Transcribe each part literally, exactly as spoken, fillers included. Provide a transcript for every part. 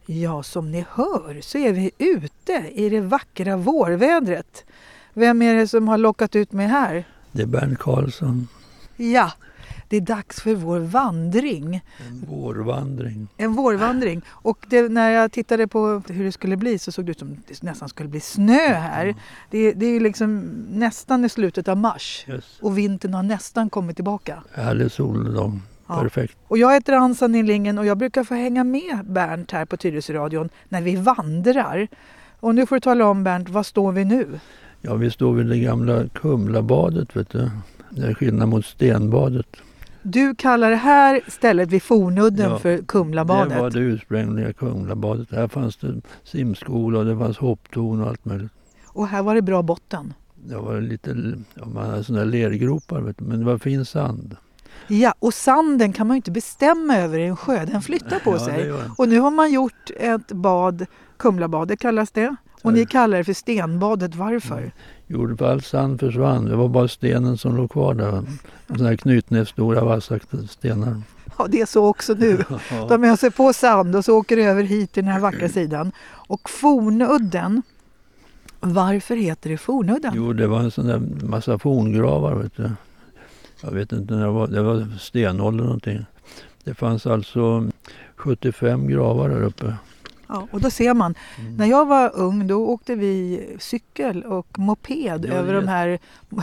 Ja, som ni hör så är vi ute i det vackra vårvädret. Vem är det som har lockat ut mig här? Det är Bernt Karlsson. Ja, det är dags för vår vandring. En vårvandring. En vårvandring. Och det, när jag tittade på hur det skulle bli så såg det ut som det nästan skulle bli snö här. Mm. Det, det är liksom nästan i slutet av mars. Yes. Och vintern har nästan kommit tillbaka. Härlig soldag. Ja. Perfekt. Och jag heter Ansa Nillingen och jag brukar få hänga med Bernt här på Tyresöradion när vi vandrar. Och nu får du tala om, Bernt, vad står vi nu? Ja, vi står vid det gamla Kumlabadet, vet du. Det är skillnad mot Stenbadet. Du kallar det här stället vid Fornudden ja, för Kumlabadet. Det var det ursprungliga Kumlabadet. Här fanns det simskola och det fanns hopptorn och allt möjligt. Och här var det bra botten? Det var lite, ja, man hade sådana lergropar, vet du, men det var fin sand. Ja, och sanden kan man ju inte bestämma över i en sjö, den flyttar på ja, sig. Och nu har man gjort ett bad, Kumlabadet kallas det. Och ni kallar det för Stenbadet, varför? Mm. Jo, för all sand försvann. Det var bara stenen som låg kvar där. Sådana här knutnävsstora vassa stenar. Ja, det är så också nu. De öser på sand och så åker över hit till den här vackra sidan. Och Fornudden, varför heter det Fornudden? Jo, det var en sån där massa forngravar, vet du. Jag vet inte när det var, det var stenålder någonting. Det fanns alltså sjuttiofem gravar där uppe. Ja, och då ser man, mm. när jag var ung då åkte vi cykel och moped ja, över de här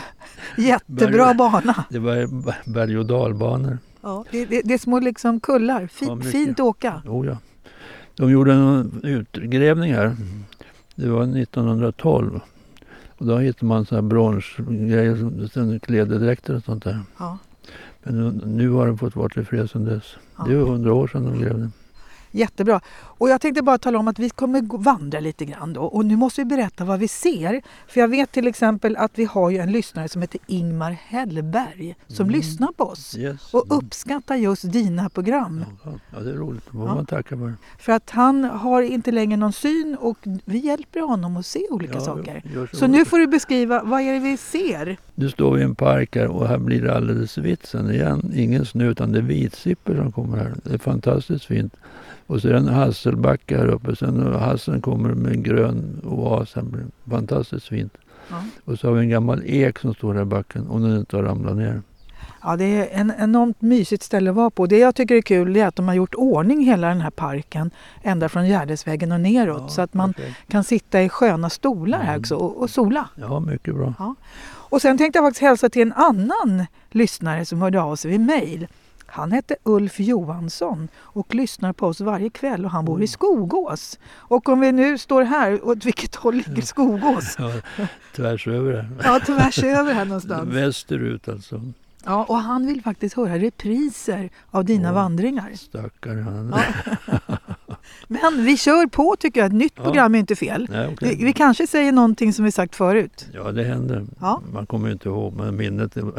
jättebra berg, banorna. Det var berg- och dalbanor. Ja, det, det, det är små liksom kullar, fint, ja, fint att åka. Jo, ja. De gjorde en utgrävning här, det var nittonhundratolv. Och då hittade man så här bronsgrejer, klädedräkter och sånt där. Ja. Men nu, nu har de fått vara till fred sedan dess. Ja. Det var hundra år sedan de grävde. Jättebra. Och jag tänkte bara tala om att vi kommer vandra lite grann då. Och nu måste vi berätta vad vi ser. För jag vet till exempel att vi har ju en lyssnare som heter Ingmar Hellberg som mm. lyssnar på oss. Yes. Och uppskattar just dina program. Ja, ja det är roligt. Det får ja. man tacka för. För att han har inte längre någon syn och vi hjälper honom att se olika ja, saker. Så, så nu får du beskriva, vad är det vi ser? Nu står vi i en park här och här blir det alldeles vitt sen igen. Ingen snö utan det är vitsipper som kommer här. Det är fantastiskt fint. Och så är det en hasselbacka här uppe. Sen hasseln kommer med en grön oas. Fantastiskt fint. Ja. Och så har vi en gammal ek som står där i backen. Om den inte har ramlat ner. Ja, det är en enormt mysigt ställe att vara på. Det jag tycker är kul är att de har gjort ordning hela den här parken. Ända från Gärdesvägen och neråt. Ja, så att man okay. kan sitta i sköna stolar här också och, och sola. Ja, mycket bra. Ja. Och sen tänkte jag faktiskt hälsa till en annan lyssnare som hörde av sig vid mejl. Han heter Ulf Johansson och lyssnar på oss varje kväll och han bor i Skogås. Och om vi nu står här, åt vilket håll ligger Skogås? Ja, tvärs över här. Ja, tvärs över här någonstans. Västerut alltså. Ja, och han vill faktiskt höra repriser av dina oh, vandringar. Stackare han. Ja. Men vi kör på tycker jag. Ett nytt ja. program är inte fel. Nej, okay. vi, vi kanske säger någonting som vi sagt förut. Ja, det händer. Ja. Man kommer ju inte ihåg, men minnet är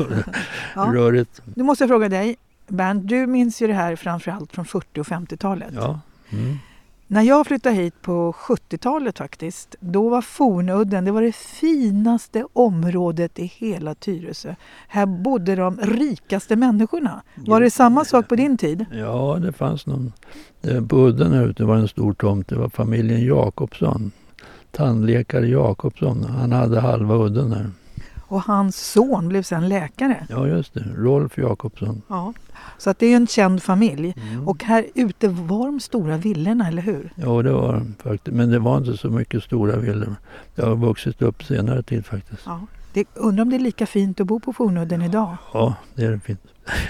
ja. rörigt. Nu måste jag fråga dig, Bernt, du minns ju det här framförallt från fyrtio- och femtiotalet. Ja. Mm. När jag flyttade hit på sjuttiotalet faktiskt, då var Fornudden, det var det finaste området i hela Tyresö. Här bodde de rikaste människorna. Var det samma sak på din tid? Ja, det fanns någon. Det, på udden här ute var en stor tomt. Det var familjen Jakobsson. Tandläkare Jakobsson. Han hade halva udden här. Och hans son blev sedan läkare. Ja, just det. Rolf Jakobsson. Ja. Så att det är en känd familj. Mm. Och här ute var de stora villorna, eller hur? Ja, det var faktiskt. Men det var inte så mycket stora villor. Det har vuxit upp senare tid faktiskt. Ja. Det, undrar om det är lika fint att bo på Fornudden idag? Ja, det är det fint.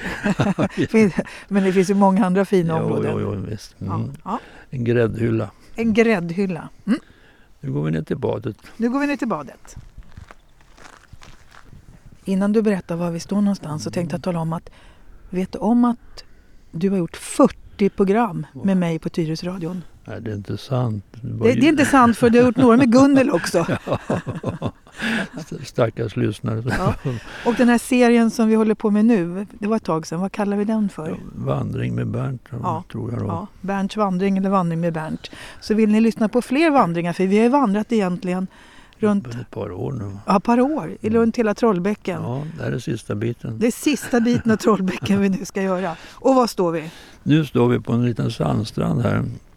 Men det finns ju många andra fina jo, områden. Jo, jo, visst. Mm. Ja. Ja. En gräddhylla. En gräddhylla. Mm. Nu går vi ner till badet. Nu går vi ner till badet. Innan du berättar var vi står någonstans så tänkte jag tala om att vet du om att du har gjort fyrtio program med mig på Tyresöradion? Nej, det är inte sant. Det, det, det är inte sant för du har gjort några med Gunnel också. Ja, stackars lyssnare. Ja. Och den här serien som vi håller på med nu, det var ett tag sedan, vad kallar vi den för? Ja, vandring med Bernt, ja. tror jag då. Ja, Bernts vandring eller vandring med Bernt. Så vill ni lyssna på fler vandringar, för vi har ju vandrat egentligen runt ett par år nu. Ja, ett par år. I runt hela Trollbäcken. Ja, det är det sista biten. Det är sista biten av Trollbäcken vi nu ska göra. Och var står vi? Nu står vi på en liten sandstrand här.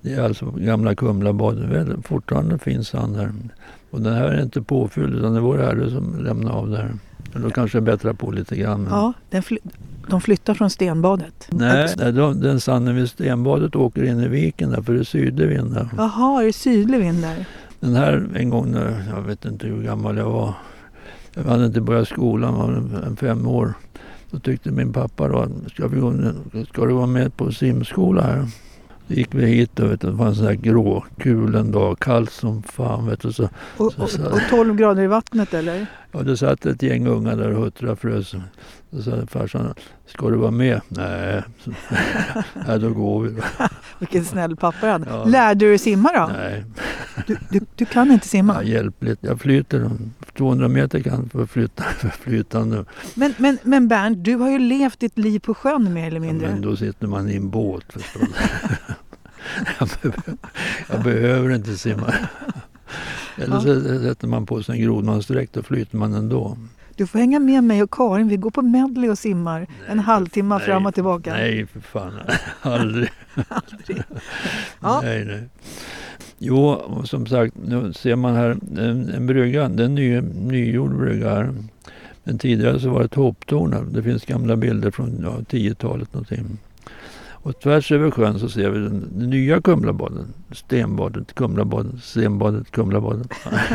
Det är alltså gamla Kumlabadet. Fortfarande finns sand här. Och den här är inte påfylld utan det är vår herre som lämnar av där. Då kanske jag bättrar på lite grann. Men... Ja, den fly- de flyttar från stenbadet. Nej, nej de, den sanden vid stenbadet åker in i viken där för det är sydlig vind där. Jaha, är det sydlig vind där? Den här en gång när, jag vet inte hur gammal jag var. Jag hade inte börjat skolan, var en, en fem år. Då tyckte min pappa då, ska, vi gå, ska du vara med på simskola här? Då gick vi hit och vet, det fanns en sån här grå kul en dag, kallt som fan. Vet du, så, Och, så, och, så, och tolv grader i vattnet eller? ja, det satt ett gäng unga där och huttrade frös. Då sa farsan, ska du vara med? Nej, så, nej då går vi. Vilken snäll pappa han. Ja. Lärde du dig simma då? Nej. Du, du, du kan inte simma? Ja, hjälpligt. Jag flyter. tvåhundra meter kan för flyta, för flytande. Men, men, men Bernt, du har ju levt ditt liv på sjön mer eller mindre. Ja, men då sitter man i en båt förstås. jag, behöver, jag behöver inte simma. Eller så sätter man på sig en grodmansdräkt och flyter man ändå. Du får hänga med mig och Karin. Vi går på medley och simmar nej, en halvtimme nej, fram och tillbaka. Nej, för fan. Aldrig. Aldrig. Ja. Nej, nej. Jo, och som sagt, nu ser man här en, en brygga. Det är en ny, nygjord brygga här. Men tidigare så var det topptorn. Det finns gamla bilder från ja, tiotalet någonting. Och tvärs över sjön så ser vi den, den nya Kumlabaden. Stenbadet, Kumlabadet, Stenbadet, Kumlabadet.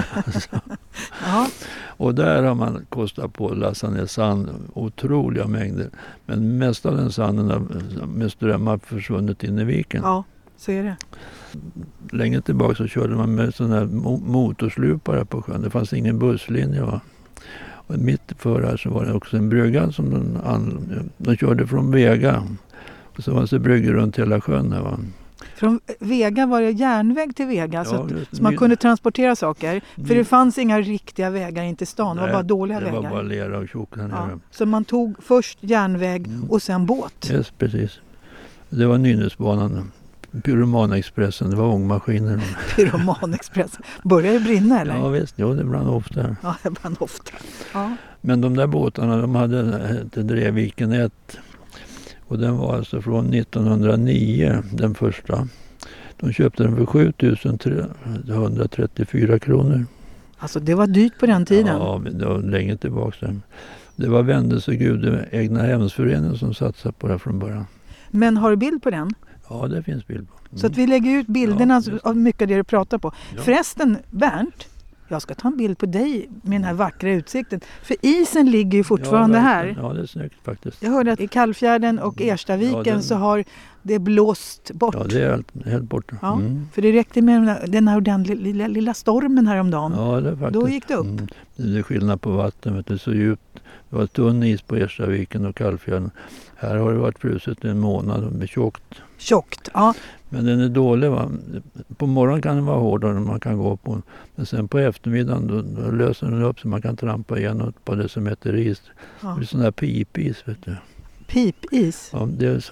Ja. Och där har man kostat på att lassa ner sand, otroliga mängder. Men mest av den sanden har med strömmar försvunnit in i viken. Ja, så är det. Länge tillbaka så körde man med sådana här motorslupare på sjön. Det fanns ingen busslinje va. Och mitt för här så var det också en brygga som de, an, de körde från Vega. Och så var det bryggor runt hela sjön här va. Från Vega var det järnväg till Vega, ja, så, att, just, så man kunde transportera saker. För det fanns inga riktiga vägar in till stan, det var bara dåliga det vägar. Det var bara lera och tjock här ja, nere. så man tog först järnväg mm. och sen båt. Yes, precis. Det var Nynäsbanan, Pyromanexpressen, det var ångmaskiner. Pyromanexpressen. Börjar det brinna eller? Ja visst, jo, det brann ofta. Ja, det brann ofta. Ja. Men de där båtarna, de hade det Dreviken ett. Och den var alltså från nittonhundranio, den första. De köpte den för sjutusen trehundratrettiofyra kronor. Alltså det var dyrt på den tiden? Ja, det var länge tillbaka. Det var Vändelsegud, egna hemsföreningen som satsade på det från början. Men har du bild på den? Ja, det finns bild på. Mm. Så att vi lägger ut bilderna ja, av mycket av det du pratar på. Ja. Förresten, Bernt, jag ska ta en bild på dig med den här vackra utsikten. För isen ligger ju fortfarande ja, här. Ja, det är snyggt faktiskt. Jag hörde att i Kallfjärden och Erstaviken ja, den... så har det blåst bort. Ja, det är helt, helt borta. Ja, mm. För det räckte med den här, den här ordentliga lilla, lilla stormen häromdagen. Ja, det är faktiskt. Då gick det upp. Mm. Det är skillnad på vatten, vet du, så djupt. Det var tunn is på Erstaviken och Kallfjärden. Här har det varit fruset en månad och med tjockt. Tjockt, ja. Men den är dålig va. På morgonen kan den vara hårdare än man kan gå på. Men sen på eftermiddagen då, då löser den upp så man kan trampa igenom på det som heter is. Ja. Det är sån här pipis vet du. Pipis? Ja, det, är så,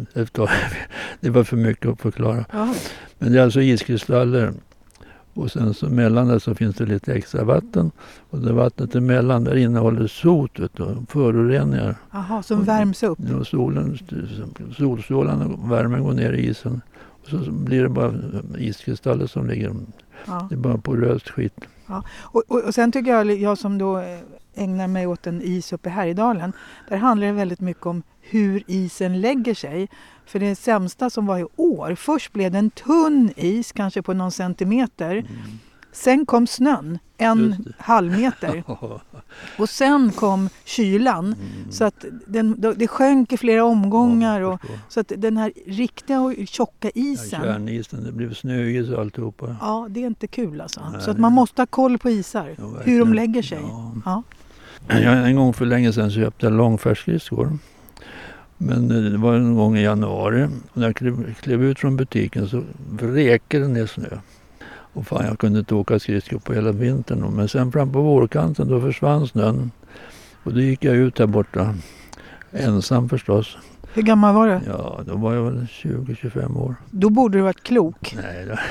det var för mycket att förklara. Ja. Men det är alltså iskristaller. Och sen så mellan där så finns det lite extra vatten. Och det vattnet emellan där innehåller sot vet du, föroreningar. Jaha, som och, värms upp? Ja, solen, solstrålarna och värmen går ner i isen. Och så blir det bara iskristaller som ligger. Ja. Det är bara poröst skit. Ja. Och, och, och sen tycker jag, jag som då ägnar mig åt en is uppe i Härjedalen. Där handlar det väldigt mycket om hur isen lägger sig. För det sämsta som var i år. Först blev det en tunn is, kanske på någon centimeter. Mm. Sen kom snön, en halv meter. Och sen kom kylan. Mm. Så att den, det sjönk i flera omgångar. Och, så att den här riktiga och tjocka isen. Ja, kärnisen, det blev snöis och alltihopa. Ja, det är inte kul alltså. Nej, så att man måste ha koll på isar. Ja, hur de lägger sig. Ja. Ja. Jag, en gång för länge sedan så köpte jag långfärdsskridskor. Men det var en gång i januari. Och när jag klev, klev ut från butiken så vräkte det ner snö. Och fan, jag kunde inte åka skridskor på hela vintern. Men sen fram på vårkanten då försvann snön. Och då gick jag ut här borta. Ensam förstås. Hur gammal var du? Ja, då var jag väl tjugo till tjugofem år. Då borde du varit klok. Nej, det,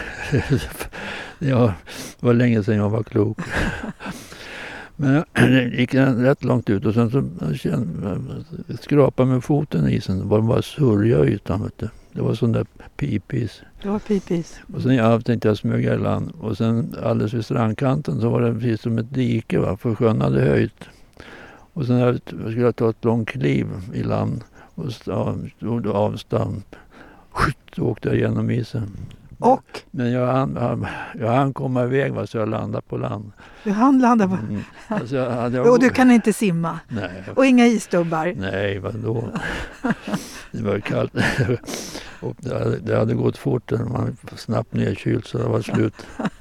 ja, det var länge sedan jag var klok. Men det gick rätt långt ut och sen så kände, skrapade med foten i isen. Det var bara surja ytan vet du. Det var sån där pipis. Det var pipis. Och sen jag tänkte jag smöga i land. Och sen alldeles vid strandkanten så var det precis som ett dike, va? För sjön hade höjt. Och sen jag skulle jag ta ett långt kliv i land. Och stod avstamp. Så åkte jag genom isen. Och? Men jag hann, jag hann komma iväg, va? Så jag landade på land. Du hann landa på... Mm. Alltså jag hade, och du kan inte simma? Nej. Och inga isstubbar? Nej, vadå? Det var kallt. Och det, hade, det hade gått fort. Man var snabbt nedkylt så det var slut.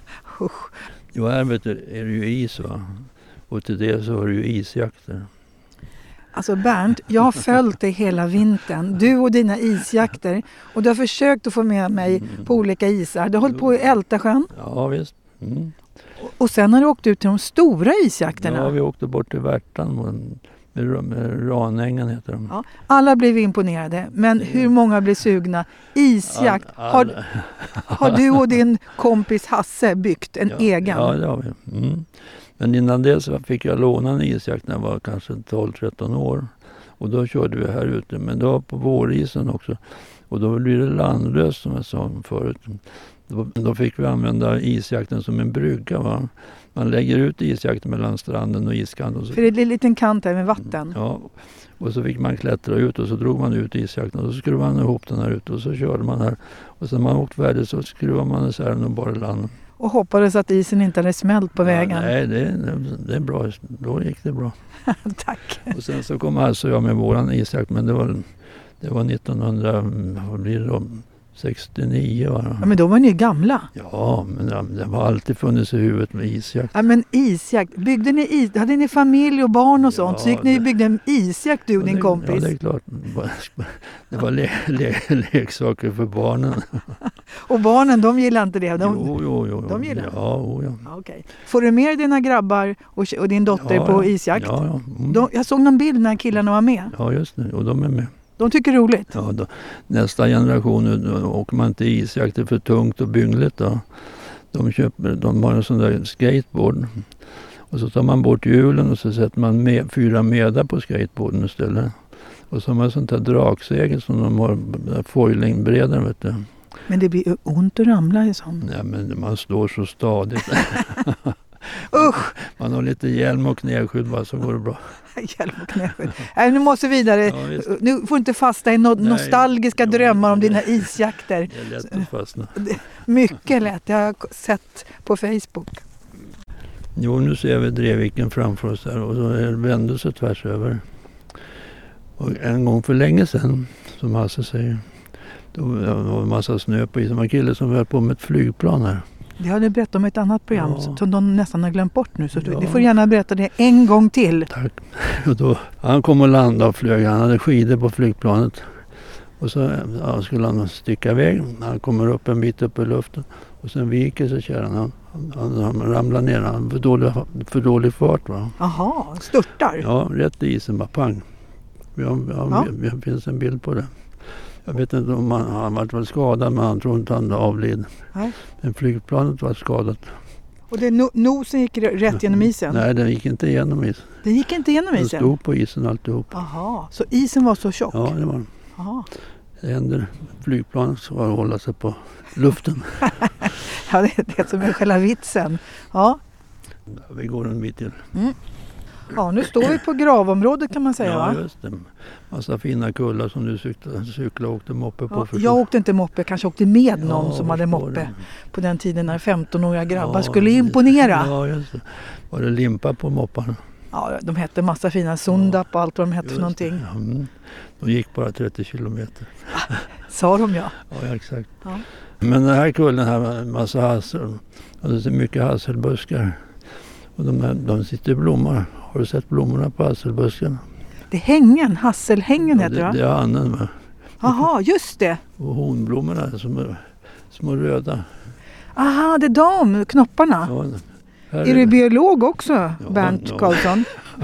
Jo, här vet du, är det ju is, va? Och till det så var det ju isjakter. Alltså Bernt, jag har följt dig hela vintern. Du och dina isjakter. Och du har försökt att få med mig mm. på olika isar. Du har hållit på i Ältasjön. Ja, visst. Mm. Och sen har du åkt ut till de stora isjakterna. Ja, vi åkte bort till Värtan. Med, med Ranängen heter de. Ja, alla blev imponerade. Men hur många blev sugna? Isjakt. All, all, har, har du och din kompis Hasse byggt en ja, egen? Ja, det har vi. Mm. Men innan det så fick jag låna en isjakt när jag var kanske tolv tretton år. Och då körde vi här ute. Men då på vårisen också. Och då blir det landlöst som jag sa förut. Då, då fick vi använda isjakten som en brygga, va? Man lägger ut isjakten mellan stranden och iskanten. Och så, för det är en liten kant här med vatten. Ja, och så fick man klättra ut och så drog man ut isjakten och så skruvade man ihop den här ute och så körde man här. Och sen man åkt färdigt så skruvade man isär den och bara land. Och hoppades att isen inte hade smält på vägen. Ja, nej, det, det är bra. Då gick det bra. Tack. Och sen så kom alltså jag med våran isjakt, men det var, det var nittonhundra, vad blir det då? sextionio, va? Ja, men då var ni gamla. Ja, men det har alltid funnits i huvudet med isjakt. Ja, men isjakt. Byggde ni is? Hade ni familj och barn och sånt? Ja, så gick ni det, byggde en isjakt, du och ja, din det, kompis? Ja, det är klart. Det var le, le, leksaker för barnen. Och barnen, de gillar inte det? De, jo, jo, jo. De gillar? Ja, oh, ja. Ja, okay. Får du med dina grabbar och, och din dotter ja, på ja. isjakt? Ja, ja. Mm. De, jag såg någon bild när killarna var med. Ja, just det. Och de är med. De tycker det är roligt. Ja, då, nästa generation då åker man till isjakt, det är för tungt och byngligt. Då. De, köper, de har en sån där skateboard. Och så tar man bort hjulen och så sätter man med, fyra medar på skateboarden istället. Och så har man sånt här draksegel som de har, foilingbrädan, vet du. Men det blir ont att ramla i sånt. Nej, men man står så stadigt. Usch! Man har lite hjälm och knäskydd, bara så går det bra. Hjälm och knäskydd. Nej, nu måste vi vidare. Ja, nu får inte fasta i no- Nej, nostalgiska jo, drömmar om dina isjakter. Det är lätt att fastna. Mycket lätt. Jag har sett på Facebook. Jo, nu ser vi Dreviken framför oss här och så är det vändelse tvärs över. Och en gång för länge sedan, som Hasse säger, då var en massa snö på isen. Det var en kille som höll på med ett flygplan här. Det har du berättat om ett annat program ja. som de nästan har glömt bort nu. Så ja. du får gärna berätta det en gång till. Tack. Och då, han kom och landade och flög. Han hade skidor på flygplanet. Och så ja, skulle han sticka iväg. Han kommer upp en bit upp i luften. Och sen viker sig kärran. Han, han, han ramlar ner. Han har för dålig, för dålig fart. Va? Jaha, störtar? Ja, rätt i isen bara pang. Vi har, ja, ja. Vi, vi finns en bild på det. Jag vet inte om han, han var väl skadad, men han tror inte han avled. Nej. Men flygplanet var skadat. Och det, no, nosen gick rätt genom isen? Nej, den gick inte igenom isen. Den gick inte genom isen? Den stod på isen alltihop. Jaha, så isen var så tjock? Ja, det var den. Jaha. Det händer flygplanet så var att hålla sig på luften. Ja, det är det som är själva vitsen. Ja. Vi går en bit till. Mm. Ja, nu står vi på gravområdet kan man säga, ja, va? Ja, just det. Massa fina kullar som du cyklade, cyklade och åkte moppe på. Ja, jag åkte inte moppe, kanske åkte med någon ja, som hade moppe det. På den tiden när femton-åriga grabbar ja, skulle imponera. Ja, just det. Var det limpa på mopparna? Ja, de hette massa fina Sundap och allt vad de hette för någonting. Ja, mm. De gick bara trettio kilometer. Sa de ja. Ja, exakt. Ja. Men den här kullen här var en massa hassel. Och det är mycket hasselbuskar. Och de, här, de sitter i blommor. Har du sett blommorna på hasselbuskarna? Det är hängen, hasselhängen ja, heter det, va? Det är annen, va? Jaha, just det. Och honblommorna som är små röda. Aha, det är de, knopparna. Ja, är, är du biolog också, ja, Bernt ja. Karlsson?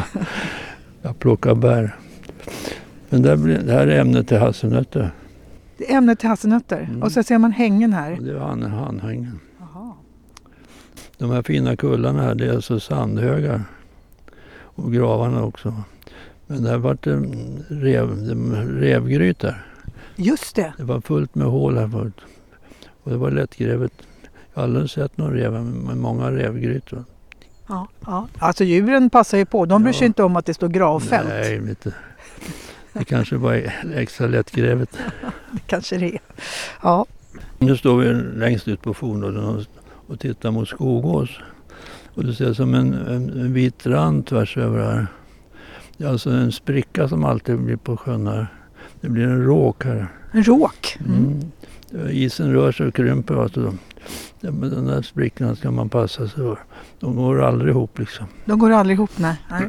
Jag plockar bär. Men det, blir, det här är ämnet till hasselnötter. Det är ämnet till hasselnötter. Mm. Och så ser man hängen här. Ja, det är han, hanhängen. Aha. De här fina kullarna här, det är alltså sandhögar. Och gravarna också. Men det har varit en rev, revgrytor. Just det. Det var fullt med hål här förut. Och det var lättgrävet. Jag har aldrig sett någon räv med många rävgrytor. Ja, ja. Alltså djuren passar ju på. De bryr sig Ja. inte om att det står gravfält. Nej, inte. Det kanske var extra lättgrävet. Det kanske det är. Ja. Nu står vi längst ut på fornådern och, och tittar mot Skogås. Och det ser som en, en, en vit rand tvärs över här. Det är alltså en spricka som alltid blir på sjön här. Det blir en råk här. En råk. Mm. Mm. Isen rör sig och krymper. Alltså. Den där sprickorna ska man passa sig för. De går aldrig ihop liksom. De går aldrig ihop, nej. nej.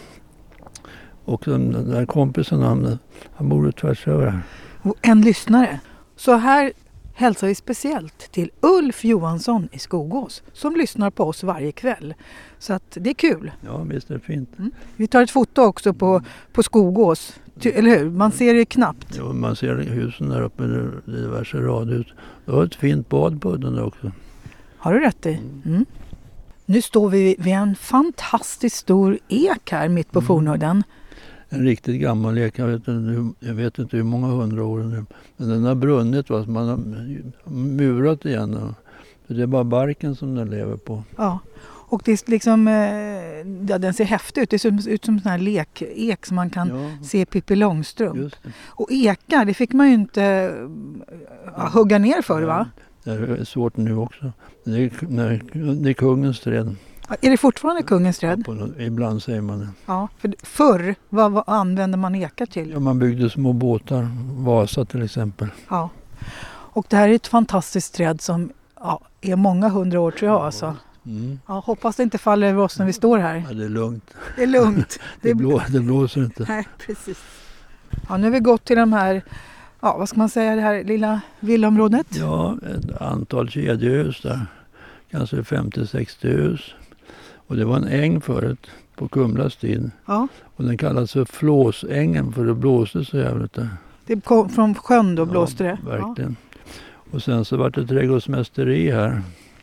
Och den, den där kompisen, han, han bor tvärs över här. Och en lyssnare. Så här hälsar vi speciellt till Ulf Johansson i Skogås som lyssnar på oss varje kväll. Så att det är kul. Ja, visst är det fint. Mm. Vi tar ett foto också på, på Skogås. Ty, eller hur? Man ser det knappt. Ja, man ser husen där uppe, det är diverse radhus. Det var ett fint bad på den där också. Har du rätt i? Mm. Nu står vi vid en fantastiskt stor ek här mitt på mm. fornudden. En riktigt gammal ek, jag vet inte, jag vet inte hur många hundra år nu. Men den har brunnit, va? Man har murat igen. Det är bara barken som den lever på. Ja, och det är liksom, ja, den ser häftig ut. Det ser ut som en sån här lekek som man kan ja. se Pippi Långstrump. Just det. Och ekar, det fick man ju inte ja, hugga ner för, ja. va? Det är svårt nu också. Det är, det är kungens träd. Är det fortfarande kungens träd? Ja, något, ibland säger man det. Ja, för förr, vad, vad använde man ekar till? Ja, man byggde små båtar, Vasa till exempel. Ja, och det här är ett fantastiskt träd som ja, är många hundra år tror jag. Alltså. Mm. Ja, hoppas det inte faller över oss när vi står här. Ja, det är lugnt. Det är lugnt. det, blå, det blåser inte. Nej, precis. Ja, nu har vi gått till de här, ja, vad ska man säga, det här lilla villaområdet? Ja, ett antal kedjehus där. Kanske femtio sextio hus. Och det var en äng förut på Kumlas tid. Ja. Och den kallas för Flåsängen för det blåste så jävligt där. Det kom från sjön då blåste ja, det? Verkligen. Ja. Och sen så var det trädgårdsmästeri här.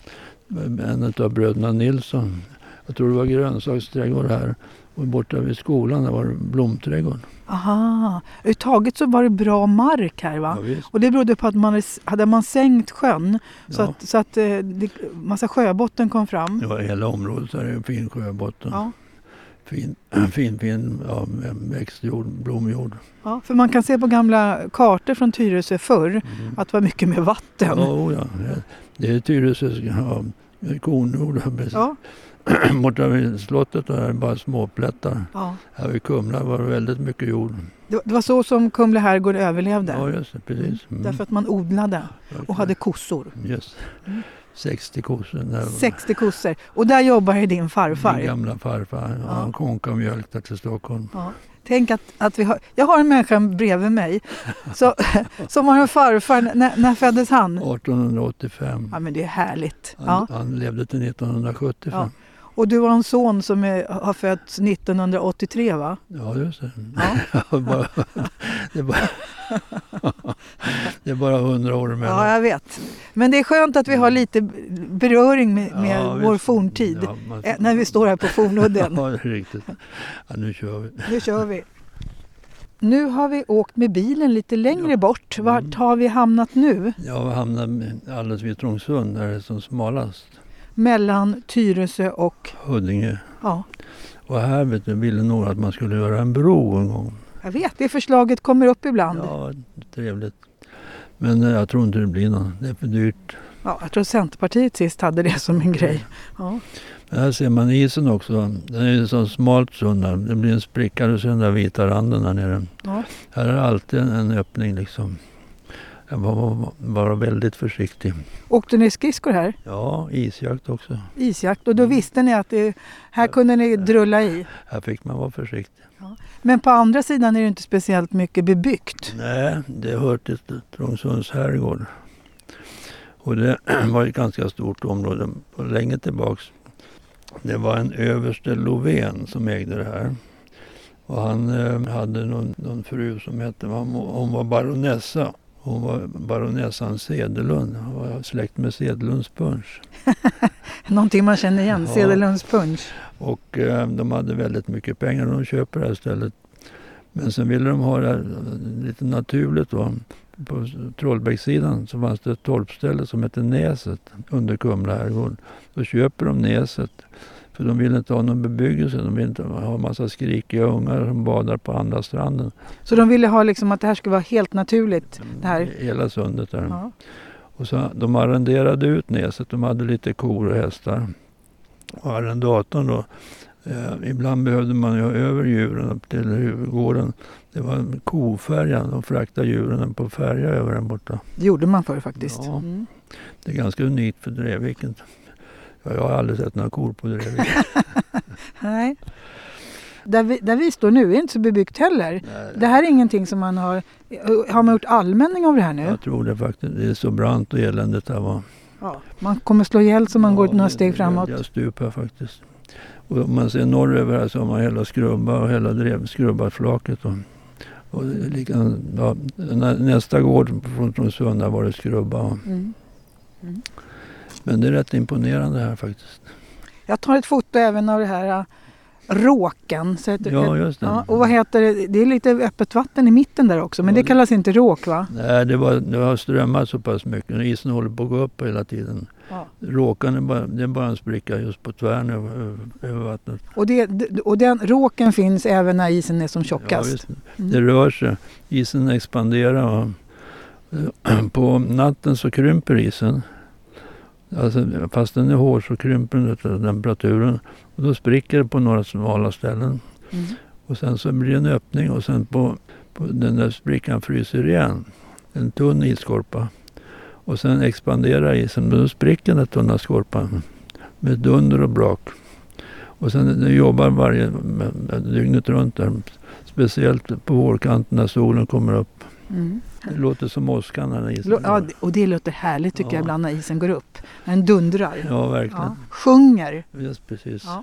En av bröderna Nilsson. Jag tror det var grönsaksträdgård här. Och borta vid skolan där var det blomträdgård. Aha, överhuvudtaget så var det bra mark här va? Ja, och det berodde på att man hade man sänkt sjön så ja. att, så att det, massa sjöbotten kom fram. Ja, hela området är en fin sjöbotten. Ja. Fin, fin, fin ja, växtjord, blomjord. Ja, för man kan se på gamla kartor från Tyresö förr mm. att det var mycket mer vatten. Ja, ja. Det är Tyresös ja, kornjord. Ja. Borta vid slottet är det bara småplättar. Ja. Här vid Kumla var det väldigt mycket jord. Det, det var så som Kumla herrgård överlevde? Ja, just det, precis. Mm. Därför att man odlade ja, och hade kossor. Just mm. sextio kossor. Där. sextio kossor. Och där jobbar ju din farfar. Min gamla farfar. Ja. Han konkade mjölk där till Stockholm. Ja. Tänk att, att vi har... Jag har en människa bredvid mig så, som har en farfar. N- när föddes han? arton åttiofem. Ja, men det är härligt. Han, ja. han levde till nittonhundrasjuttiofem. Ja. Och du har en son som är, har fötts nittonhundraåttiotre va? Ja, just det. Ja. bara, det, är bara, det är bara hundra år emellan. Ja, jag vet. Men det är skönt att vi har lite beröring med, med ja, vår forntid. Ja, man, när vi står här på fornudden. Ja, det är riktigt. Ja, nu kör vi. Nu kör vi. Nu har vi åkt med bilen lite längre ja. bort. Vart har vi hamnat nu? Ja, vi hamnat alldeles vid Trångsund där det är som smalast. Mellan Tyresö och Huddinge. Ja. Och här vet du, ville några att man skulle göra en bro en gång. Jag vet, det förslaget kommer upp ibland. Ja, trevligt. Men jag tror inte det blir något. Det är för dyrt. Ja, jag tror Centerpartiet sist hade det som en grej. Ja. Men här ser man isen också. Den är ju så smalt sund där. Det blir en spricka och så den där vita randen där nere. Ja. Här är alltid en öppning liksom. Jag var, var, var väldigt försiktig. Åkte ni skridskor här? Ja, isjakt också. Isjakt, och då visste ni att det, här kunde ni drulla i? Här fick man vara försiktig. Ja. Men på andra sidan är det inte speciellt mycket bebyggt? Nej, det hör till Trångsunds herrgård. Och det var ett ganska stort område på länge tillbaks. Det var en överste Lovén som ägde det här. Och han eh, hade någon, någon fru som hette, hon var baronessa. Hon var baronessan Sedelund. Hon var släkt med Sedelunds punsch. Någonting man känner igen, ja. Sedelunds punsch. Och eh, de hade väldigt mycket pengar. De köper det här stället. Men sen ville de ha det lite naturligt då. på Trollbäckssidan så fanns det ett torpställe som hette Näset under Kumla herrgård. Då köper de Näset. För de vill inte ha någon bebyggelse. De vill inte ha en massa skrikiga ungar som badar på andra stranden. Så de ville ha liksom att det här skulle vara helt naturligt? Det här. Hela sundet där. Ja. Och så, de arrenderade ut Näset. De hade lite kor och hästar. Och arrendatorn då. Eh, ibland behövde man ju ha över djuren upp till huvudgården. Det var en kofärja. De fraktade djuren på färja över den borta. Det gjorde man förr faktiskt. Ja. Mm. Det är ganska unikt för Drevviken. Jag har aldrig sett några kor på Drevviken. Nej. Där vi, där vi står nu är inte så bebyggt heller. Nej. Det här är ingenting som man har... Har man gjort allmänning av det här nu? Jag tror det faktiskt. Det är så brant och eländigt det var. Ja. Man kommer slå ihjäl så man ja, går några det, steg framåt. Jag stupar faktiskt. Och om man ser norröver här så har man hela skrubba och hela drev, skrubbarflaket. Och, och lika, ja, nästa gård från Trångsund var det skrubba. Mm. Mm. Men det är rätt imponerande här faktiskt. Jag tar ett foto även av det här råken. Så heter, ja, just det. Ja, och vad heter det? Det är lite öppet vatten i mitten där också. Men ja, det kallas inte råk, va? Nej, det, var, det har strömmat så pass mycket. Isen håller på att gå upp hela tiden. Ja. Råkan är bara, det är bara en spricka just på tvären över, över vattnet. Och, det, och den råken finns även när isen är som tjockast? Ja, visst. Mm. Det rör sig. Isen expanderar. Och, på natten så krymper isen. Alltså, fast den är hård så krymper den av temperaturen. Och då spricker det på några smala ställen. Mm. Och sen så blir det en öppning och sen på, på den där sprickan fryser igen. En tunn isskorpa. Och sen expanderar isen. Då spricker den tunna skorpan med dunder och brak. Och sen den jobbar varje dygnet runt där. Speciellt på vårkanten när solen kommer upp. Mm. Det låter som åskan när isen Lå- ja, och det låter härligt tycker ja. jag ibland när isen går upp. När den dundrar. Ja, verkligen. Ja. Sjunger. Just precis. Ja.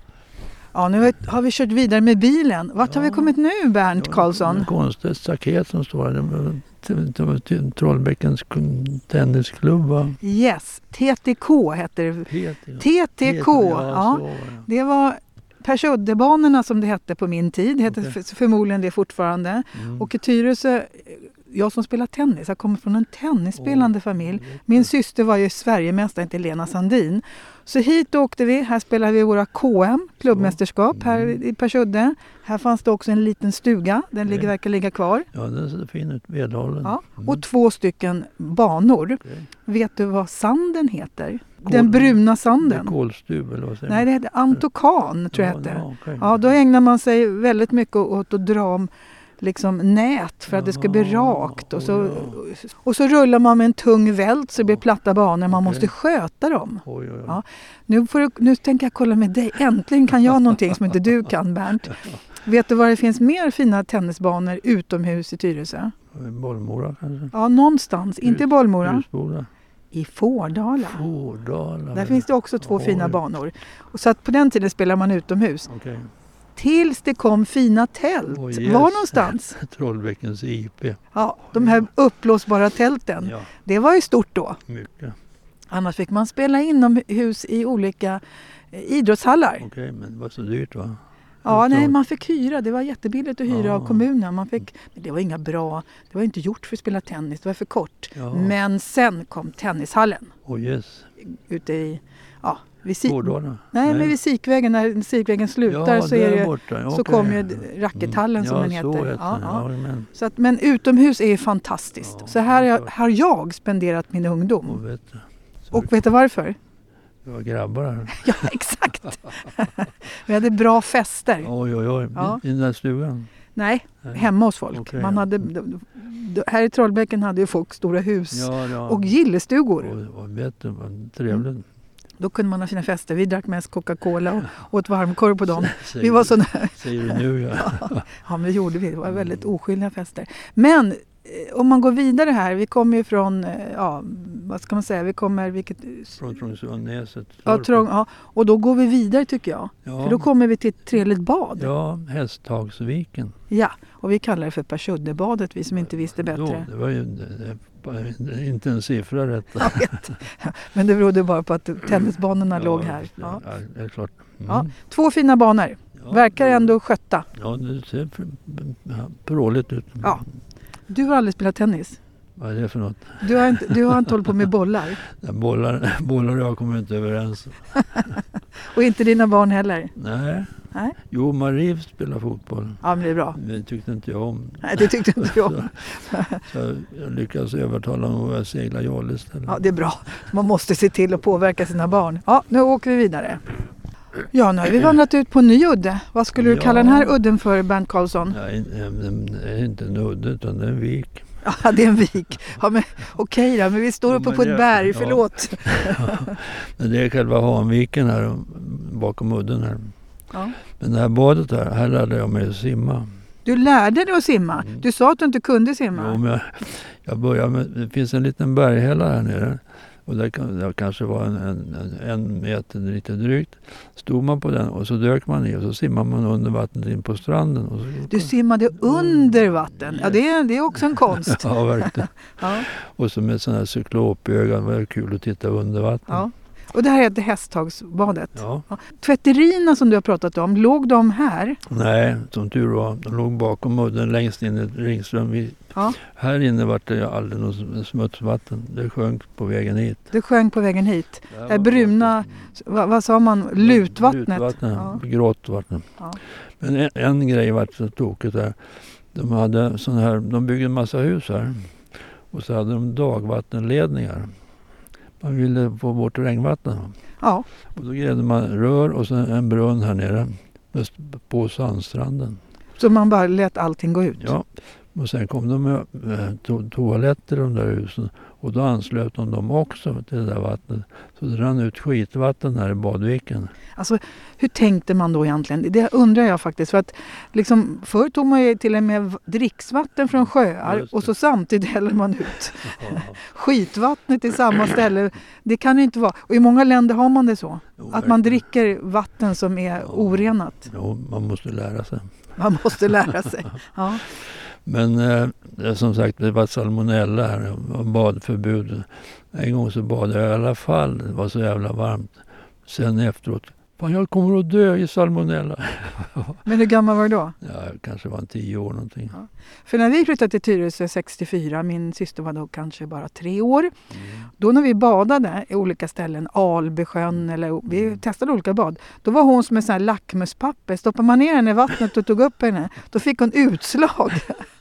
Ja, nu har vi kört vidare med bilen. Vart ja. har vi kommit nu, Bernt ja, Karlsson? En konstigt staket som står här. Det var Trollbäckens tennisklubb, va? Yes, T T K heter det. T T K, ja. ja. Så, ja. Det var Persuddebanorna som det hette på min tid. Det heter okay. förmodligen det fortfarande. Mm. Och i Tyresö, jag som spelar tennis, jag kommer från en tennisspelande oh, familj. Min syster var ju Sverigemästare, inte Lena Sandin. Så hit åkte vi, här spelade vi våra K M, klubbmästerskap mm. här i Persudde. Här fanns det också en liten stuga, den ligger, verkar ligga kvar. Ja, den ser fin ut, vedhållen. Ja, och mm. två stycken banor. Okay. Vet du vad sanden heter? Kol, den bruna sanden. Kolstuv eller vad säger Nej, det heter Antokan tror jag ja, det. Ja, okay. ja, då ägnar man sig väldigt mycket åt att dra om liksom nät för att det ska bli rakt. Och så, och så rullar man med en tung vält så det blir platta banor. Man måste sköta dem. Oj, oj, oj. Ja. Nu, får du, nu tänker jag kolla med dig. Äntligen kan jag någonting som inte du kan, Bernt. Vet du var det finns mer fina tennisbanor utomhus i Tyresö? Bollmora kanske? Ja, någonstans. Hus, inte i Bollmora. Husboda. I Fårdala. Fårdala. Där finns det också två Oj. fina banor. Och så att på den tiden spelar man utomhus. Okay. Tills det kom fina tält. Oh, yes. Var någonstans? Trollbäckens I P. Ja, de här uppblåsbara tälten. Ja. Det var ju stort då. Mycket. Annars fick man spela inomhus i olika idrottshallar. Okej, okay, men det var så dyrt, va? Ja, nej, man fick hyra. Det var jättebilligt att hyra ja. av kommunen. Man fick, men det var inga bra, det var inte gjort för att spela tennis, det var för kort. Ja. Men sen kom tennishallen. Oh yes. Ute i, ja, vid si- nej, nej, men vid Sikvägen, när Sikvägen slutar ja, så, är det, okay. så kommer ju rackethallen som ja, den heter. Så heter ja, ja. Ja. Men... Så att, men utomhus är fantastiskt. Ja, så här har, har jag spenderat min ungdom. Och vet, och vet du varför? Det var grabbar här. Ja, exakt. Vi hade bra fester. Oj, oj, oj. Ja. I den där stugan? Nej, Nej. hemma hos folk. Okay. Man hade, här i Trollbäcken hade ju folk stora hus ja, ja. och gillestugor. Och, och vet du, vad trevligt. Mm. Då kunde man ha sina fester. Vi drack mest Coca-Cola och åt varmkorv på dem. Säger, vi var såna... säger du nu, ja. ja. Ja, men det gjorde vi. Det var väldigt oskyldiga fester. Men om man går vidare här, vi kommer ju från, ja, vad ska man säga, vi kommer, vilket... Från Trångsund, Näset. Ja, trång, ja, och då går vi vidare tycker jag. Ja. För då kommer vi till ett trevligt bad. Ja, Hästhagsviken. Ja, och vi kallar det för Persuddebadet, vi som inte visste bättre. Då, det var ju det, det, inte en siffra rätt. Jag vet. Men det berodde bara på att tennisbanorna ja, låg här. Ja, ja det är klart. Mm. Ja, två fina banor. Ja, verkar ändå skötta. Ja, det ser pråligt ut. Ja. Du har aldrig spelat tennis? Vad är det för något? Du har inte, du har inte hållit på med bollar? Ja, bollar, bollar och jag kommer inte överens. Och inte dina barn heller? Nej. Nej. Jo, Marie spelar fotboll. Ja, men det är bra. Det tyckte inte jag om. Nej, det tyckte inte jag om. så, så jag lyckades övertala honom att segla joll istället. Ja, det är bra. Man måste se till att påverka sina barn. Ja, nu åker vi vidare. Ja, nu har vi vandrat ut på en ny udde. Vad skulle du Ja. kalla den här udden för, Bernt Karlsson? Nej, det är inte en udde utan det är en vik. Ja, det är en vik. Ja, men okej då, men vi står uppe Ja, på ett det- berg, ja. förlåt. Men det är själva Hanviken här bakom udden här. Ja. Men det här badet här, här lärde jag mig att simma. Du lärde dig att simma. Mm. Du sa att du inte kunde simma. Jo, men jag, jag började med, det finns en liten berghälla här nere. Och där, kan, där kanske var en, en, en, en meter lite drygt. Stod man på den och så dök man i och så simmar man under vattnet in på stranden. Och så, Du simmade under vatten. Ja, det är, det är också en konst. ja, verkligen. Ja, Och så med sådana här cyklopögon, var det kul att titta under vattnet. ja. Och det här heter Hästhagsbadet. Ja. Ja. Tvätterierna som du har pratat om, låg de här? Nej, som tur var. De låg bakom udden längst in i Ringström. Vi, Ja. Här inne var det aldrig något smutsvatten. Det sjönk på vägen hit. Det sjönk på vägen hit. Det här Eh, var bruna, vatten. vad, vad sa man? Lutvattnet. Lutvattnet, Ja. grått vatten. Ja. Men en, en grej var så tokigt där. De, hade sån här, de byggde en massa hus här. Och så hade de dagvattenledningar. Man ville få bort regnvatten. Ja. Och då grävde man rör och så en brunn här nere just på sandstranden. Så man bara lät allting gå ut? Ja, och sen kom de med eh, to- toaletter i de där husen och då anslöt de dem också till det där vattnet. Så det rann ut skitvatten här i badviken. Alltså, hur tänkte man då egentligen? Det undrar jag faktiskt. För att liksom, förr tog man ju till och med dricksvatten från sjöar Just det. och så samtidigt häller man ut skitvattnet i samma ställe. Det kan ju inte vara. Och i många länder har man det så. Jo, Att man verkligen. dricker vatten som är Ja. orenat. Jo, man måste lära sig. Man måste lära sig. Ja. Men eh, det, som sagt, det var salmonella här. Det var badförbud. En gång så badade jag i alla fall. Det var så jävla varmt. Sen efteråt, fan jag kommer att dö i salmonella. Men hur gammal var du då? Ja, jag kanske var en tio år någonting. Ja. För när vi flyttade till Tyresö sextiofyra, min syster var då kanske bara tre år. Mm. Då när vi badade i olika ställen, Albysjön eller vi testade olika bad. Då var hon som en sån här lackmuspapper. Stoppade man ner henne i vattnet och tog upp henne, då fick hon utslag.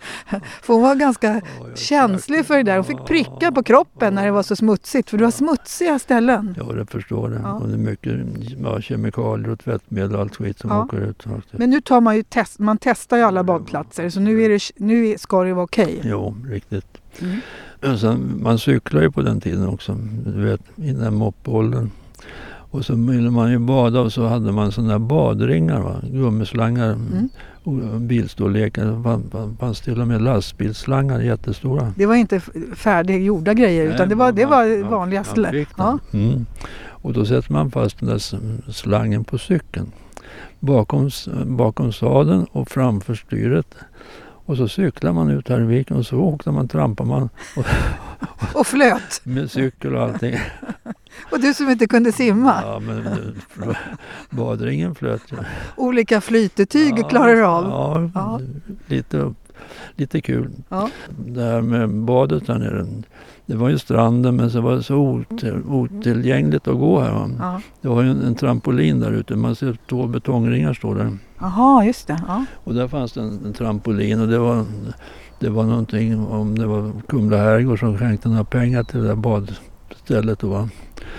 För hon var ganska Ja, jag känslig för det där. Hon fick pricka på kroppen när det var så smutsigt. För det var smutsiga ställen. Ja, det förstår det. Ja. Och det är mycket ja, kemikalier och tvättmedel och allt skit som Ja. åker ut. faktiskt. Men nu tar man ju test, man testar ju alla badplatser. Så nu, är det, nu ska det vara okej. Jo, riktigt. Mm. Men sen, man cyklar ju på den tiden också, du vet, innan moppåldern. Och så ville man ju bada och så hade man sådana där badringar, va? Gummislangar Mm. och bilstorlekar. Det fann- fanns till och med lastbilsslangar jättestora. Det var inte f- färdiggjorda grejer utan Nej, det var, det man- var man- vanliga man slä. fick Ja. den. Mm. Och då sätter man fast den där s- slangen på cykeln. Bakom, s- bakom sadeln och framför styret. Och så cyklar man ut här i viken och så åkte man, trampar man och, Och flöt. med cykel och allting. Och du som inte kunde simma. Ja, men det- badringen flöt ju. Olika flytetyg Ja, klarar du av. Ja, Ja. Lite, lite kul. Ja. Det här med badet här nere. Det var ju stranden men så var det så otill, otillgängligt att gå här. Va? Ja. Det var ju en, en trampolin där ute. Man ser två betongringar står där. Jaha, just det. Ja. Och där fanns det en, en trampolin och det var, det var någonting om det var Kumla herrgård som skänkte några pengar till det där badstället. Då, va?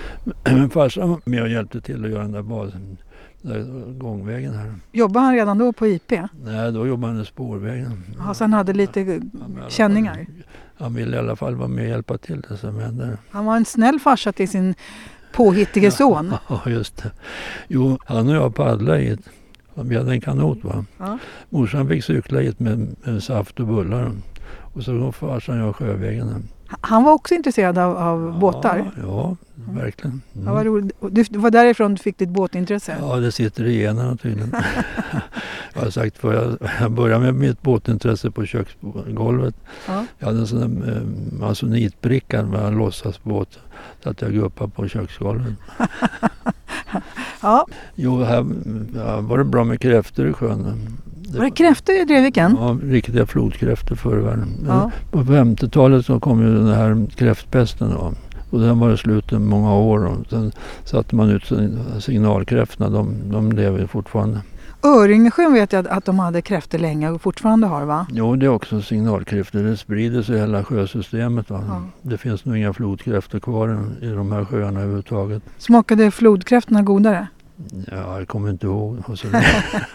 Men farsan var med och hjälpte till att göra den där, bad, den där gångvägen här. Jobbade han redan då på I P? Nej, då jobbade han i spårvägen. Ja, så han hade lite Ja, men i alla fall- känningar. Han ville i alla fall vara med och hjälpa till det som hände. Han var en snäll farsa till sin påhittige son. Ja, just det. Jo, han och jag paddlade hit. Vi hade en kanot, va? Ja. Morsan fick cykla hit med, med saft och bullar. Och så går farsan och jag sjövägen. Han var också intresserad av, av båtar. Ja, ja verkligen. Mm. Ja, vad roligt. Och Du, det var därifrån du fick ditt båtintresse. Ja, det sitter i generna tydligen. Jag har sagt för jag, jag började med mitt båtintresse på köksgolvet. Ja. Jag hade en sån där eh, masonitbricka med en låtsasbåt. Så att jag guppade på köksgolvet. Ja. Jo, här ja, var det bra med kräftor i sjön. Det Var det kräftor i Drevviken? Ja, riktiga flodkräftor förr i världen. Ja. På femtiotalet så kom ju den här kräftpesten då. Och den var det slut i många år. Och sen satte man ut signalkräftorna. De, de lever fortfarande. Öringesjön vet jag att de hade kräftor länge och fortfarande har, va? Jo, det är också signalkräftor. Det sprider sig i hela sjösystemet. Va? Ja. Det finns nog inga flodkräftor kvar i de här sjöarna överhuvudtaget. Smakade flodkräftorna godare? Ja, jag kommer inte ihåg. Så ja.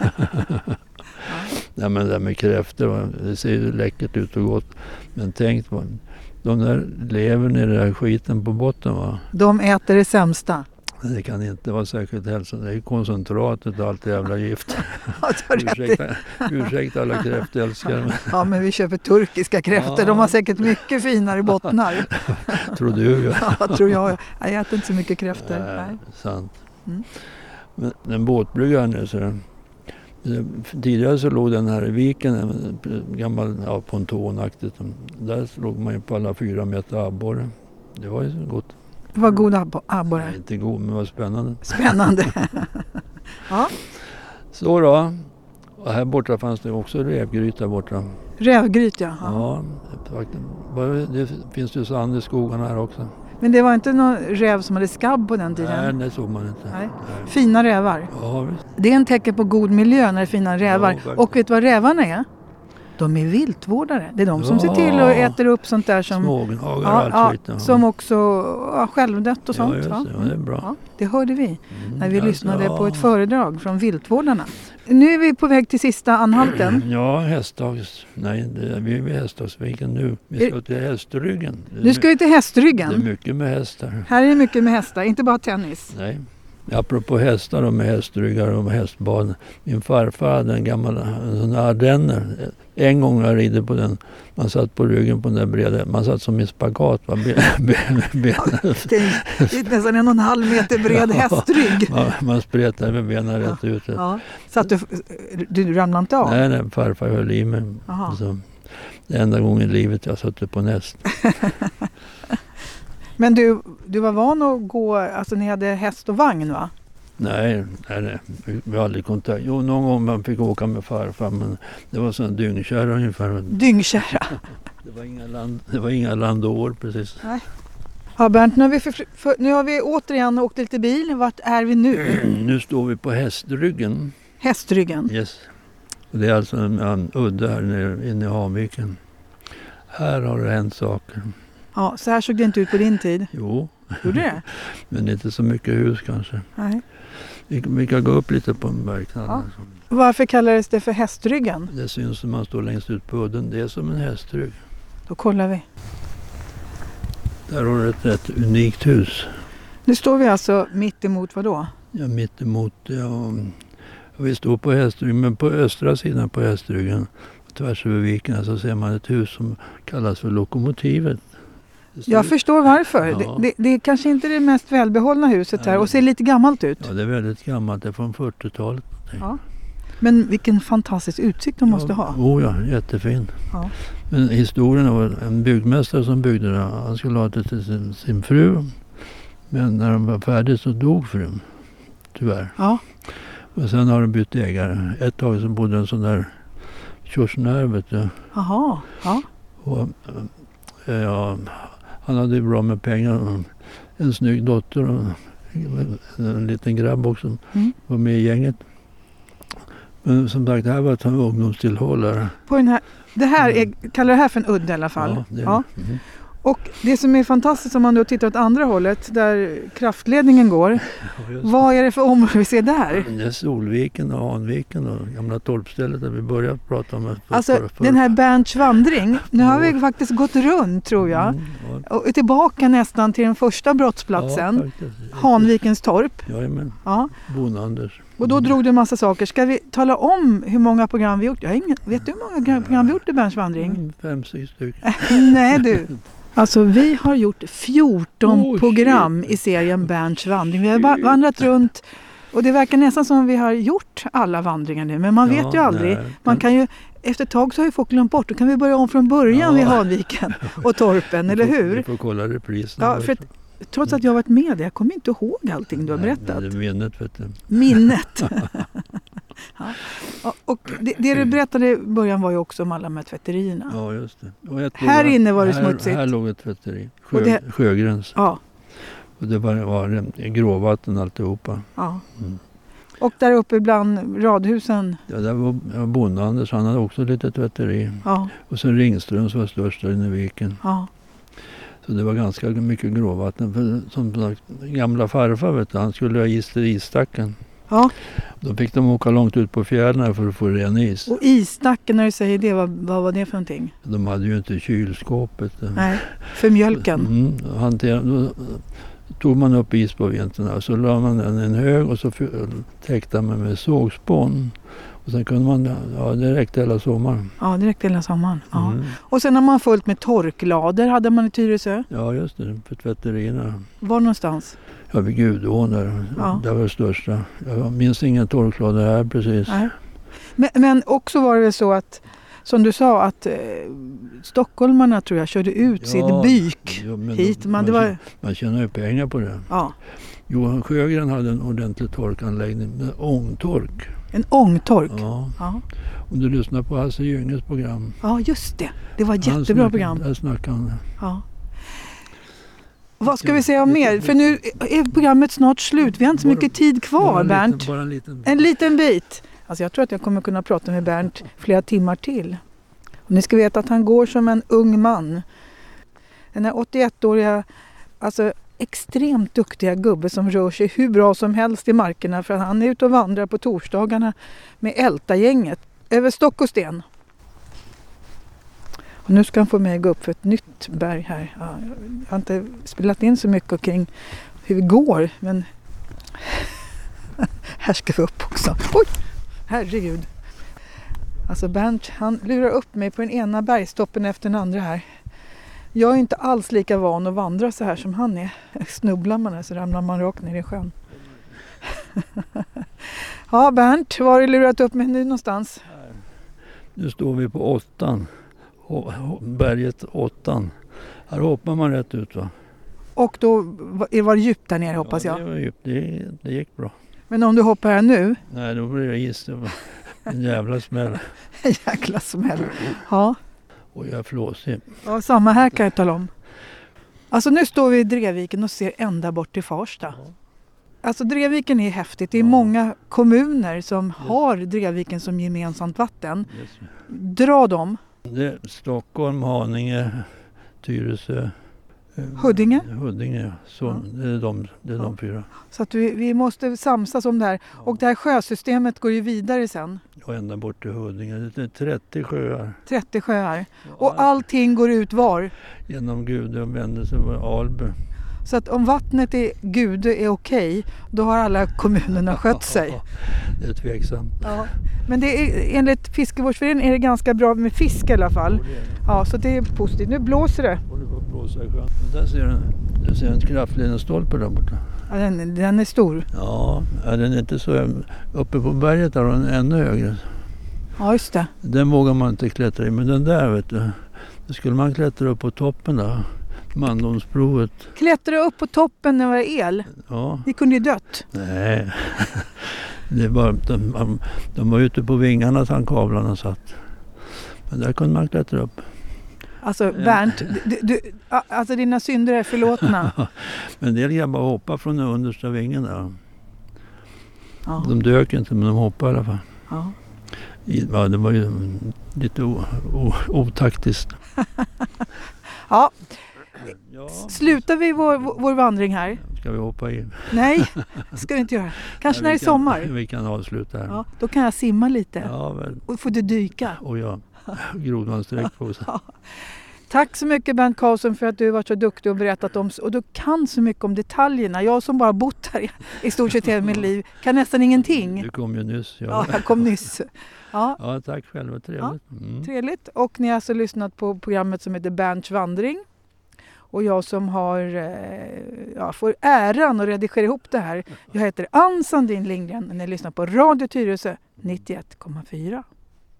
Nej, men det där med kräftor, va? Det ser ju läckert ut och gott. Men tänk på de där levern i den där skiten på botten, va? De äter det sämsta. Det kan inte vara särskilt hälsan. Det är koncentratet och allt jävla gift. Ja, ursäkta, ursäkta alla kräftälskare. Ja, men vi köper turkiska kräftor. Ja. De har säkert mycket finare bottnar. Tror du? Ja, ja tror jag. Jag äter inte så mycket kräftor. Nej, Nej. Sant. Mm. Men en båtbrygga nu så tidigare så låg den här i viken, en gammal ja, pontonaktigt. Där låg man ju på alla fyra meter abborre. Det var ju så gott. Det var god ab- abborre? Nej, inte god, men det var spännande. Spännande. Ja. Så då. Och här borta fanns det också rävgryta borta. Rävgryt, ja. Ja, det, det finns ju sand i skogarna här också. Men det var inte någon räv som hade skabb på den tiden? Nej, det såg man inte. Nej. Nej. Fina rävar. Ja, visst. Det är en tecken på god miljö när det är fina rävar. Ja, och vet du vad rävarna är? De är viltvårdare. Det är de som ja. ser till och äter upp sånt där som... Smågnagar ja, och allt ja, som också ja, självdött och sånt. Ja, just det. Ja, det är bra. Ja, det hörde vi mm, när vi ja, lyssnade ja. på ett föredrag från viltvårdarna. Nu är vi på väg till sista anhalten. Ja, Hästhags. Nej, det, vi är vid Hästhagsviken nu. Vi ska till Hästryggen. Nu ska vi till Hästryggen. Det är mycket med hästar. Här är det mycket med hästar, inte bara tennis. Nej. Apropå hästar och med hästryggar och med hästbad. Min farfar hade en gammal en sån här ardenner. En gång jag ridde på den. Man satt på ryggen på den där breda. Man satt som i spagat. Va? Ben, ben, ben. Ja, det är nästan en och en halv meter bred hästrygg. Man, man spretade med benen ja. rätt ut. Ja. Så att du, du ramlade inte av? Nej, nej, farfar höll i mig. Så, det enda gången i livet jag satt på näst. Men du, du var van att gå, alltså ni hade häst och vagn, va? Nej, nej, nej. Vi har aldrig kontakt. Jo, någon gång man fick åka med farfar, men det var sån dyngkärra ungefär. Dyngkärra? Det var inga land, det var inga landår precis. Nej. Ja, Bernt, nu har, vi för, för, nu har vi återigen åkt lite bil. Vart är vi nu? Nu står vi på Hästryggen. Hästryggen? Yes. Det är alltså en, en udde här nere inne i Hanviken. Här har det hänt saker. Ja, så här såg det inte ut på din tid? Jo. Gjorde det? Men inte så mycket hus kanske. Nej. Vi, vi kan gå upp lite på en bergknall. Ja. Varför kallades det för Hästryggen? Det syns när man står längst ut på udden. Det är som en hästrygg. Då kollar vi. Där har du ett rätt unikt hus. Nu står vi alltså mitt emot vad då? Ja, mitt emot. Ja, vi står på Hästryggen, men på östra sidan på Hästryggen, tvärs över viken, så ser man ett hus som kallas för Lokomotivet. Jag förstår varför. Ja. Det, det, det är kanske inte det mest välbehållna huset här Nej. Och ser lite gammalt ut. Ja, det är väldigt gammalt. Det är från fyrtiotalet. Ja. Men vilken fantastisk utsikt de måste ja, ha. Oh ja, jättefin. Ja. Men historien var en byggmästare som byggde det. Han skulle ha det till sin, sin fru. Men när de var färdiga så dog frun. Tyvärr. Ja. Och sen har de bytt ägare. Ett tag så bodde en sån där kursnär, vet du. Jaha, ja. Och, ja, han hade bra med pengar. Och en snygg dotter och en liten grabb också. Mm. Var med i gänget. Men som sagt, det här var ett ungdomstillhållare. På den här, det här är, kallar det här för en udd i alla fall. Ja, det är ja. det. Mm. Och det som är fantastiskt om man då tittar åt andra hållet, där kraftledningen går. Ja, vad är det för område vi ser där? Det är Solviken och Hanviken och gamla torpstället där vi började prata om. För, alltså för, för. den här Bernts vandring, nu har vi faktiskt gått runt tror jag. Mm, ja. Och är tillbaka nästan till den första brottsplatsen. Ja, Hanvikens torp. Jajamän, ja. Bon-Anders. Och då drog du en massa saker. Ska vi tala om hur många program vi gjort? Jag har ingen, vet du hur många program vi gjort i Bernts vandring? Mm, fem, sex stycken. Nej du. Alltså vi har gjort fjorton oh, program shit. i serien Bernts vandring. Vi har vandrat runt och det verkar nästan som vi har gjort alla vandringar nu. Men man ja, vet ju aldrig. Nej. Man kan ju, efter ett tag så har ju folk glömt bort. Då kan vi börja om från början ja. vid Hanviken och torpen, eller hur? Vi får kolla repriserna. Ja, för att trots att jag har varit med, jag kommer inte ihåg allting du har berättat. Nej, det är minnet, vet du. Minnet. Ja. Och det, det du berättade i början var ju också om alla de här tvätterierna. Ja, just det. Och ett här låg, inne var det här, smutsigt. Här låg ett tvätteri. Sjö, det, Sjögräns. Ja. Och det var, var gråvatten alltihopa. Ja. Mm. Och där uppe bland radhusen. Ja, där var Bonde-Anders, han hade också lite tvätteri. Ja. Och sen Ringströms var störst där inne i viken. Ja. Så det var ganska mycket gråvatten. För, som sagt, gamla farfar, vet du, han skulle ha is till isstacken. Ja. Då fick de åka långt ut på fjällen för att få ren is. Och isstacken, när du säger det, vad, vad var det för någonting? De hade ju inte kylskåpet. Nej, för mjölken. Mm, hanter, då tog man upp is på vintern och så la man den i en hög och så täckte man med sågspån. Och sen kunde man, ja det räckte hela sommaren. Ja, det räckte hela sommaren. Ja. Mm. Och sen har man fullt med torklader, hade man i Tyresö. Ja, just det, för tvätterierna. Var någonstans? Ja, vid Gudån där. Ja. Det var det största. Jag minns ingen torklader här precis. Nej. Men, men också var det så att, som du sa, att eh, stockholmarna tror jag körde ut Ja, sin byk ja, men hit. Man, man, det var, man tjänar ju pengar på det. ja, Johan Sjögren hade en ordentlig torkanläggning med ångtork. en ångtork. Ja. Ja. Ja. Om du lyssnar på Hasse Gynges program. ja, just det. Det var ett Han jättebra snackar- program. Där snackar han. Ja. Vad ska vi säga om mer? För nu är programmet snart slut. Vi har inte så mycket tid kvar, Bara en Bernt. liten- Bara en liten... En liten bit. Alltså jag tror att jag kommer kunna prata med Bernt flera timmar till. Och ni ska veta att han går som en ung man. Den här åttioettåriga, alltså extremt duktiga gubbe som rör sig hur bra som helst i markerna. För han är ute och vandrar på torsdagarna med Älta-gänget över stock och sten. Och nu ska han få mig att gå upp för ett nytt berg här. Ja, jag har inte spelat in så mycket kring hur det går, men här ska vi upp också. Oj, herregud. Alltså Bernt, han lurar upp mig på den ena bergstoppen efter den andra här. Jag är inte alls lika van att vandra så här som han är. Snubblar man här så ramlar man rakt ner i sjön. Ja, Bernt, var har du lurat upp mig nu någonstans? Nu står vi på åttan. H- h- berget åttan. Här hoppar man rätt ut, va? Och då var det var djupt där nere, hoppas Ja, jag. det, var djupt. det, det gick bra. Men om du hoppar här nu? Nej, då blir det is. Det var en jävla smäll. En jäkla smäll. Ja. Och jag är flåsig. Ja, samma här kan jag tala om. Alltså nu står vi i Drevviken och ser ända bort till Farsta. Ja. Alltså Drevviken är häftigt. Det är Ja. många kommuner som har Drevviken som gemensamt vatten. Yes. Dra dem. Det är Stockholm, Haninge, Tyresö. eh, Huddinge. Huddinge, ja. Så, Ja. det är, de, det är Ja. de fyra. Så att vi, vi måste samsas om det här. Och det här sjösystemet går ju vidare sen. Och ända bort till Huddinge. Det är trettio sjöar. trettio sjöar. Och allting går ut var. Genom Gudö och Vändelse och Alby. Så att om vattnet i Gudö är okej, då har alla kommunerna skött sig. Det är tveksamt. Ja. Men det är, enligt fiskevårdsföreningen är det ganska bra med fisk i alla fall. Ja, så det är positivt. Nu blåser det. Håller på att blåsa i sjön. Och där ser du, där ser en kraftledningsstolpe där borta. Ja, den, den är stor. Ja, ja, den är inte så... Uppe på berget där har den ännu högre. Ja, just det. Den vågar man inte klättra i. Men den där, vet du. Då skulle man klättra upp på toppen där. Mandomsprovet. Klättra upp på toppen när det var el. Ja, Vi kunde ju dött. nej. Det är bara, de, de, de var ute på vingarna så han kablarna satt. Men där kunde man klättra upp. Alltså Bernt, du, du, alltså dina synder är förlåtna. Men det gäller bara att hoppa från den understa vingen där. Ja, De dök inte, men de hoppade i alla fall. ja. I- Ja, det var ju lite o, o, otaktiskt. Ja, Ja, slutar vi vår, vår vandring här? ska vi hoppa in? Nej, det ska vi inte göra. Kanske Ja, när det vi är kan- sommar. Vi kan avsluta här. Ja, då kan jag simma lite. Ja, väl. Och får du dyka. Och jag grodmansträck på sig. Ja. Tack så mycket Bernt Karlsson för att du har varit så duktig och berättat om, och du kan så mycket om detaljerna. Jag som bara bott här i, i stort sett hela mitt liv kan nästan ingenting. Du kom ju nyss. Ja, Ja, jag kom nyss. Ja, ja tack själv. Vad trevligt. Mm. trevligt. Och ni har alltså lyssnat på programmet som heter Bernts vandring. Och jag som har, eh, ja, får äran att redigera ihop det här. Jag heter Ann Sandin Lindgren och ni lyssnar på Radio Tyresö nittioett komma fyra.